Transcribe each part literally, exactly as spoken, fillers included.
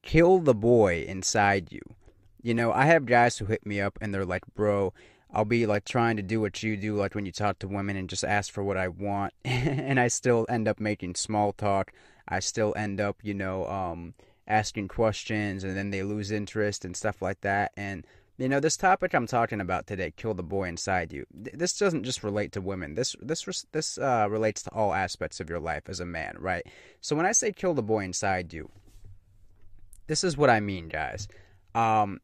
Kill the boy inside you. You know, I have guys who hit me up and they're like, bro, I'll be like trying to do what you do, like when you talk to women and just ask for what I want. And I still end up making small talk. I still end up, you know, um, asking questions and then they lose interest and stuff like that. And, you know, this topic I'm talking about today, kill the boy inside you, th- this doesn't just relate to women. This, this, this uh, relates to all aspects of your life as a man, right? So when I say kill the boy inside you, this is what I mean, guys. Um,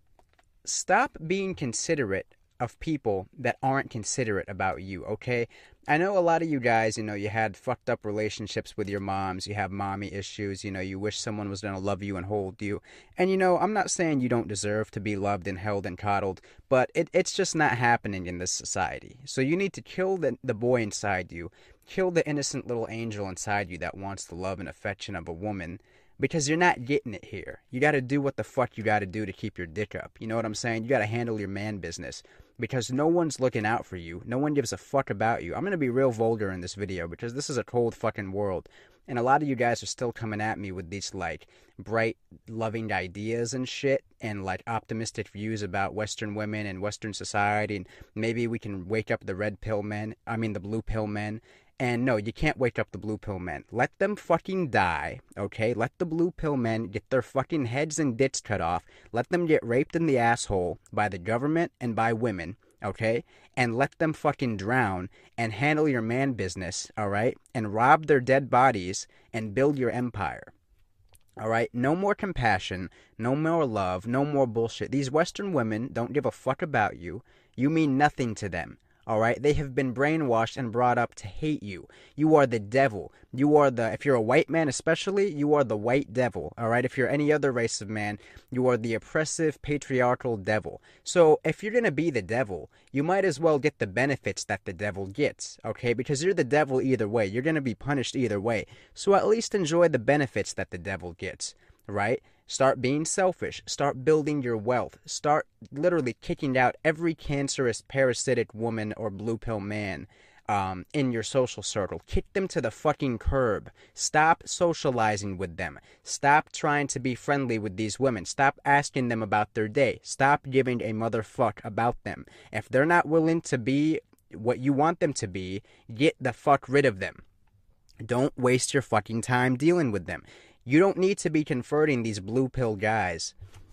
stop being considerate of people that aren't considerate about you, okay? I know a lot of you guys, you know, you had fucked up relationships with your moms, you have mommy issues, you know, you wish someone was going to love you and hold you. And, you know, I'm not saying you don't deserve to be loved and held and coddled, but it, it's just not happening in this society. So you need to kill the, the boy inside you, kill the innocent little angel inside you that wants the love and affection of a woman, because you're not getting it here. You got to do what the fuck you got to do to keep your dick up. You know what I'm saying? You got to handle your man business because no one's looking out for you. No one gives a fuck about you. I'm going to be real vulgar in this video because this is a cold fucking world. And a lot of you guys are still coming at me with these, like, bright, loving ideas and shit and, like, optimistic views about Western women and Western society. And maybe we can wake up the red pill men. I mean, the blue pill men. And no, you can't wake up the blue pill men. Let them fucking die, okay? Let the blue pill men get their fucking heads and dicks cut off. Let them get raped in the asshole by the government and by women, okay? And let them fucking drown and handle your man business, all right? And rob their dead bodies and build your empire. All right? No more compassion, no more love, no more bullshit. These Western women don't give a fuck about you. You mean nothing to them. All right, they have been brainwashed and brought up to hate you. You are the devil. You are the, if you're a white man especially, you are the white devil. All right, if you're any other race of man, you are the oppressive, patriarchal devil. So if you're going to be the devil, you might as well get the benefits that the devil gets, okay? Because you're the devil either way. You're going to be punished either way. So at least enjoy the benefits that the devil gets, right? Start being selfish. Start building your wealth. Start literally kicking out every cancerous, parasitic woman or blue pill man um, in your social circle. Kick them to the fucking curb. Stop socializing with them. Stop trying to be friendly with these women. Stop asking them about their day. Stop giving a motherfuck about them. If they're not willing to be what you want them to be, get the fuck rid of them. Don't waste your fucking time dealing with them. You don't need to be converting these blue pill guys.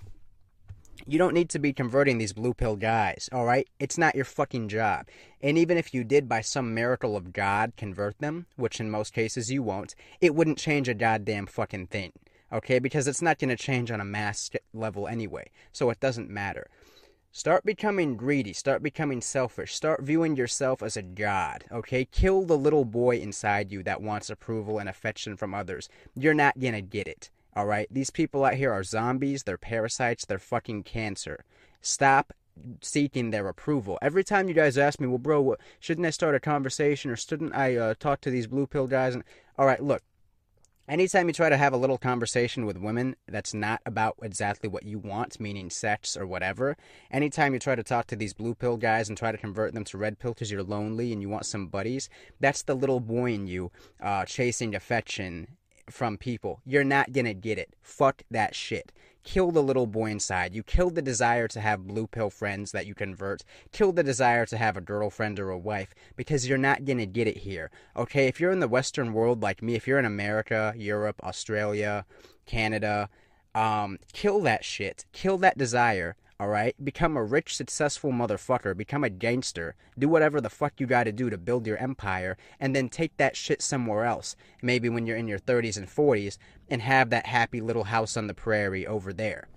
You don't need to be converting these blue pill guys, all right? It's not your fucking job. And even if you did by some miracle of God convert them, which in most cases you won't, it wouldn't change a goddamn fucking thing, okay? Because it's not going to change on a mass level anyway, so it doesn't matter. Start becoming greedy. Start becoming selfish. Start viewing yourself as a god, okay? Kill the little boy inside you that wants approval and affection from others. You're not gonna get it, all right? These people out here are zombies. They're parasites. They're fucking cancer. Stop seeking their approval. Every time you guys ask me, well, bro, shouldn't I start a conversation or shouldn't I uh, talk to these blue pill guys? And all right, look. Anytime you try to have a little conversation with women that's not about exactly what you want, meaning sex or whatever, anytime you try to talk to these blue pill guys and try to convert them to red pill because you're lonely and you want some buddies, that's the little boy in you uh, chasing affection from people. You're not gonna get it. Fuck that shit. Kill the little boy inside. You kill the desire to have blue pill friends that you convert. Kill the desire to have a girlfriend or a wife because you're not going to get it here. Okay, if you're in the Western world like me, if you're in America, Europe, Australia, Canada, um, kill that shit. Kill that desire. All right? Become a rich, successful motherfucker. Become a gangster. Do whatever the fuck you gotta do to build your empire, and then take that shit somewhere else. Maybe when you're in your thirties and forties, and have that happy little house on the prairie over there.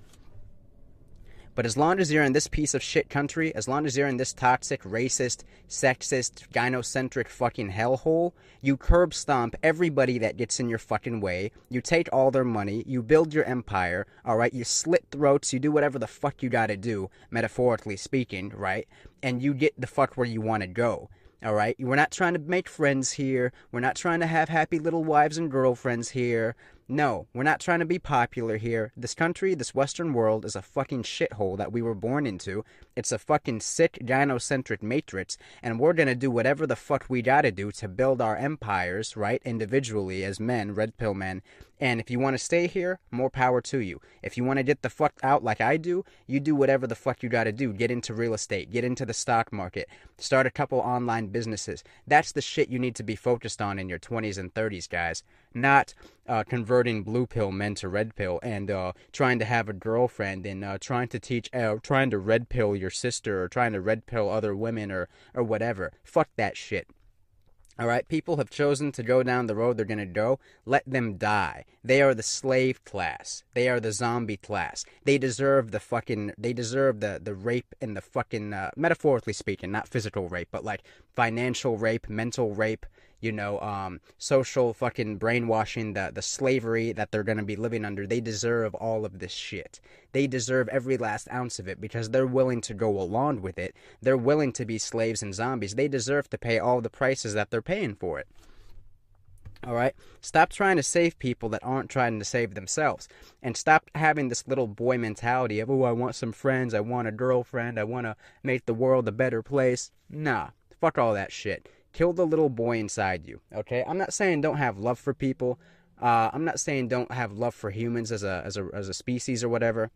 But as long as you're in this piece of shit country, as long as you're in this toxic, racist, sexist, gynocentric fucking hellhole, you curb stomp everybody that gets in your fucking way, you take all their money, you build your empire, alright, you slit throats, you do whatever the fuck you gotta do, metaphorically speaking, right, and you get the fuck where you wanna go. Alright, we're not trying to make friends here, we're not trying to have happy little wives and girlfriends here, No, we're not trying to be popular here. This country, this Western world, is a fucking shithole that we were born into. It's a fucking sick, gynocentric matrix, and we're gonna do whatever the fuck we gotta do to build our empires, right, individually as men, red pill men. And if you want to stay here, more power to you. If you want to get the fuck out like I do, you do whatever the fuck you gotta do. Get into real estate, get into the stock market, start a couple online businesses. That's the shit you need to be focused on in your twenties and thirties, guys. Not uh, converting blue pill men to red pill and uh, trying to have a girlfriend and uh, trying to teach, uh, trying to red pill your sister or trying to red pill other women or, or whatever. Fuck that shit. All right, people have chosen to go down the road they're going to go. Let them die. They are the slave class. They are the zombie class. They deserve the fucking, they deserve the, the rape and the fucking, uh, metaphorically speaking, not physical rape, but like financial rape, mental rape, you know, um, social fucking brainwashing, the, the slavery that they're going to be living under. They deserve all of this shit. They deserve every last ounce of it because they're willing to go along with it. They're willing to be slaves and zombies. They deserve to pay all the prices that they're paying for it. All right? Stop trying to save people that aren't trying to save themselves. And stop having this little boy mentality of, oh, I want some friends, I want a girlfriend, I want to make the world a better place. Nah, fuck all that shit. Kill the little boy inside you, okay? I'm not saying don't have love for people. Uh, I'm not saying don't have love for humans as a, as a, as a species or whatever.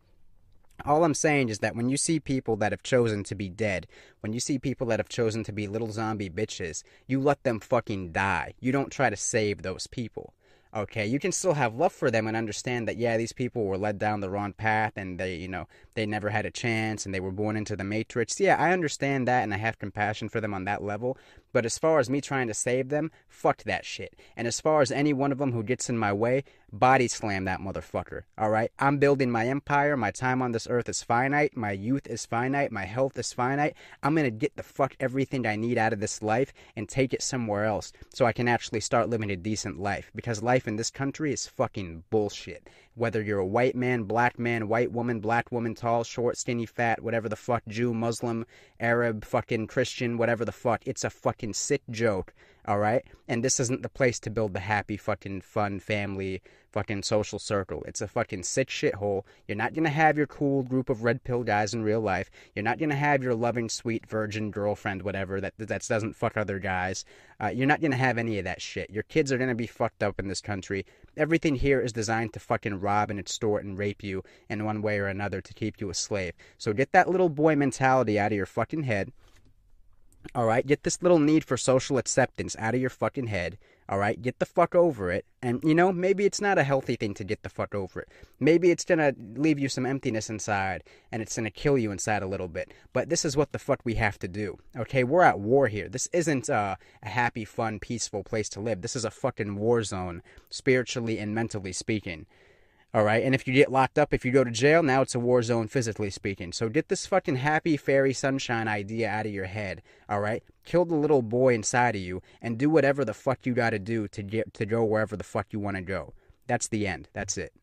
All I'm saying is that when you see people that have chosen to be dead, when you see people that have chosen to be little zombie bitches, you let them fucking die. You don't try to save those people. Okay, you can still have love for them and understand that, yeah, these people were led down the wrong path and they, you know, they never had a chance and they were born into the matrix. Yeah, I understand that and I have compassion for them on that level. But as far as me trying to save them, fuck that shit. And as far as any one of them who gets in my way, body slam that motherfucker, alright? I'm building my empire, my time on this earth is finite, my youth is finite, my health is finite. I'm gonna get the fuck everything I need out of this life and take it somewhere else so I can actually start living a decent life. Because life in this country is fucking bullshit. Whether you're a white man, black man, white woman, black woman, tall, short, skinny, fat, whatever the fuck, Jew, Muslim, Arab, fucking Christian, whatever the fuck, it's a fucking sick joke, alright? And this isn't the place to build the happy, fucking, fun family, fucking social circle. It's a fucking sick shithole. You're not gonna have your cool group of red pill guys in real life. You're not gonna have your loving, sweet, virgin girlfriend, whatever, that that doesn't fuck other guys. Uh, you're not gonna have any of that shit. Your kids are gonna be fucked up in this country. Everything here is designed to fucking rob and extort and rape you in one way or another to keep you a slave. So get that little boy mentality out of your fucking head. Alright, get this little need for social acceptance out of your fucking head. Alright, get the fuck over it. And, you know, maybe it's not a healthy thing to get the fuck over it. Maybe it's gonna leave you some emptiness inside, and it's gonna kill you inside a little bit. But this is what the fuck we have to do. Okay, we're at war here. This isn't uh, a happy, fun, peaceful place to live. This is a fucking war zone, spiritually and mentally speaking. Alright, and if you get locked up, if you go to jail, now it's a war zone physically speaking. So get this fucking happy, fairy, sunshine idea out of your head, alright? Kill the little boy inside of you, and do whatever the fuck you gotta do to get to go wherever the fuck you wanna go. That's the end. That's it.